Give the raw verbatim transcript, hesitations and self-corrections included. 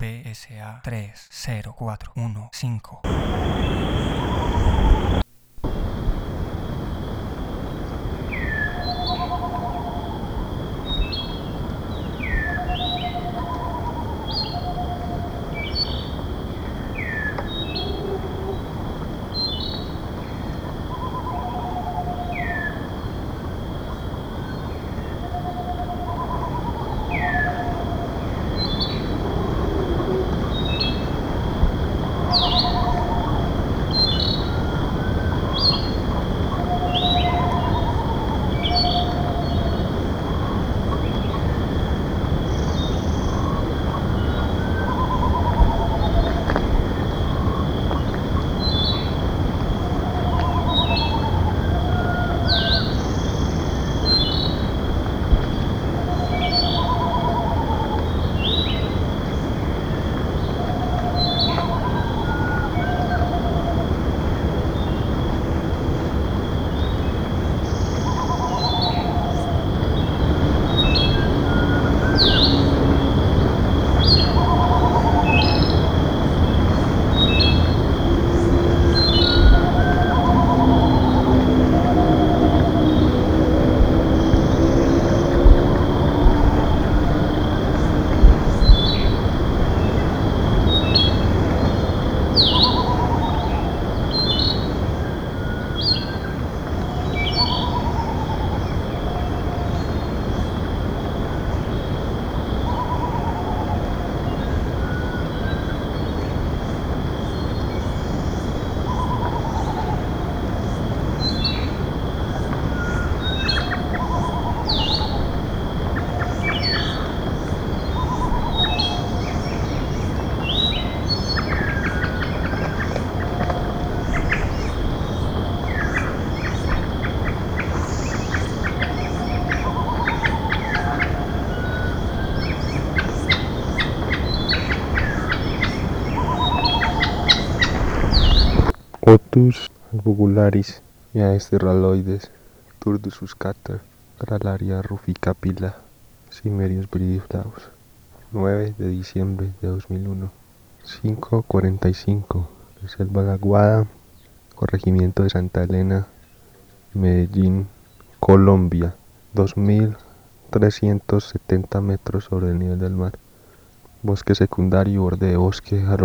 P S A tres cero cuatro uno cinco. Otus albugularis, Yaesterraloides, Turdus cater, Gralaria ruficapilla, Cimerius bridiflus. nueve de diciembre de dos mil uno, cinco cuarenta y cinco, Selva La Aguada, Corregimiento de Santa Elena, Medellín, Colombia, dos mil trescientos setenta metros sobre el nivel del mar. Bosque secundario, borde de bosque,